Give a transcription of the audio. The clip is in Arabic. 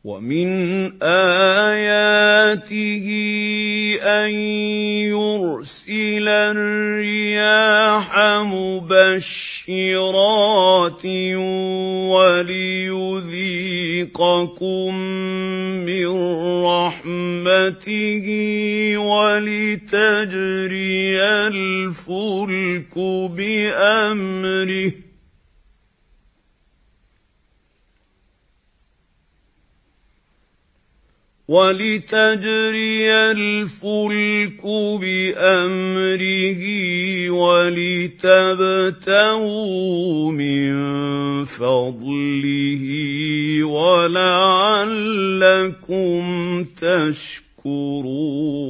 وَمِنْ آيَاتِهِ أَنْ يُرْسِلَ الرِّيَاحَ مُبَشِّرَاتٍ وَلِيُذِيقَكُم مِّن رَّحْمَتِهِ وَلِتَجْرِيَ الْفُلْكُ بِأَمْرِهِ وَلِتَبْتَغُوا مِن فَضْلِهِ وَلَعَلَّكُمْ تَشْكُرُونَ